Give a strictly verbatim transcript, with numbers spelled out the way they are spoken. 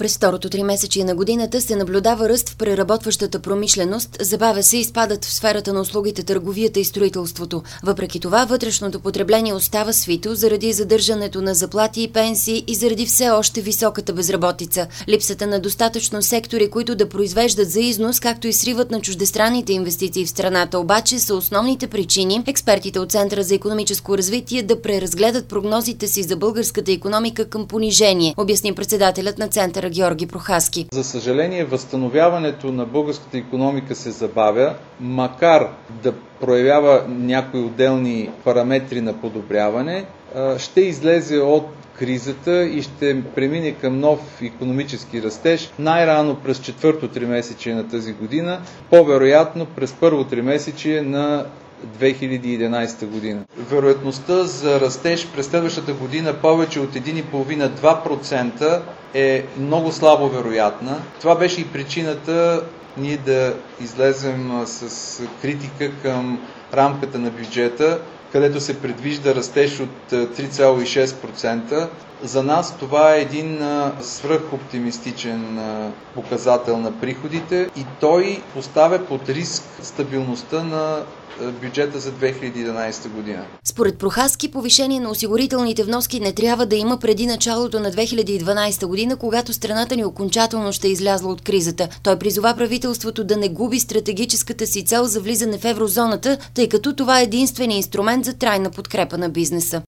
През второто тримесечие на годината се наблюдава ръст в преработващата промишленост, забавя се и спадат в сферата на услугите, търговията и строителството. Въпреки това, вътрешното потребление остава свито заради задържането на заплати и пенсии и заради все още високата безработица. Липсата на достатъчно сектори, които да произвеждат за износ, както и сривът на чуждестранните инвестиции в страната, обаче са основните причини експертите от Центъра за икономическо развитие да преразгледат прогнозите си за българската икономика към понижение, обясни председателят на Центъра Георги Прохаски. За съжаление, възстановяването на българската икономика се забавя, макар да проявява някои отделни параметри на подобряване, ще излезе от кризата и ще премине към нов икономически растеж най-рано през четвърто тримесечие на тази година, по-вероятно през първо тримесечие на две хиляди и единадесета година. Вероятността за растеж през следващата година повече от един и половина до два процента е много слабо вероятна. Това беше и причината ние да излезем с критика към рамката на бюджета, където се предвижда растеж от три цяло и шест процента. За нас това е един свръхоптимистичен показател на приходите и той поставя под риск стабилността на бюджета за две хиляди и единадесета година. Според Прохаски, повишение на осигурителните вноски не трябва да има преди началото на две хиляди и дванадесета година, когато страната ни окончателно ще е излязла от кризата. Той призова правителството да не губи стратегическата си цел за влизане в еврозоната, тъй като това е единственият инструмент за трайна подкрепа на бизнеса.